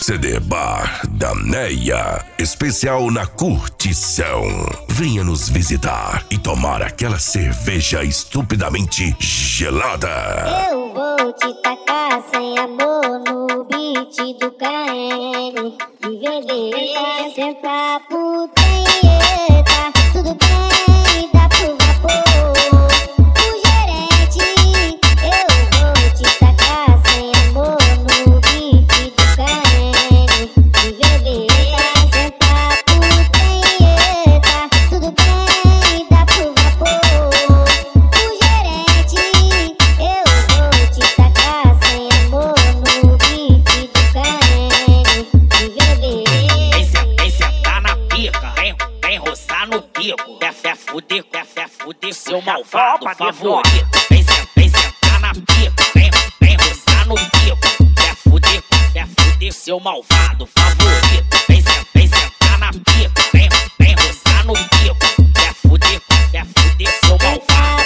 CD Bar da Neia, especial na curtição. Venha nos visitar e tomar aquela cerveja estupidamente gelada. Eu vou te tacar sem amor no beat do KM. E beber, sentar pro tenheta. Tudo bem, dá pro vapor. O gerente, eu vou te tacar sem amor no beat do KM. E beber, sentar pro tenheta. Tudo bem, dá pro vapor. O gerente, eu vou te tacar sem amor no beat do KM. E beber. Vem sentar na pica, vem roçar no pico. Quer fuder seu malvado favorito. Vem sentar na pica, vem roçar no pico. Quer fuder seu malvado favorito. Vem sentar na pica, vem roçar no pico. Quer fuder seu malvado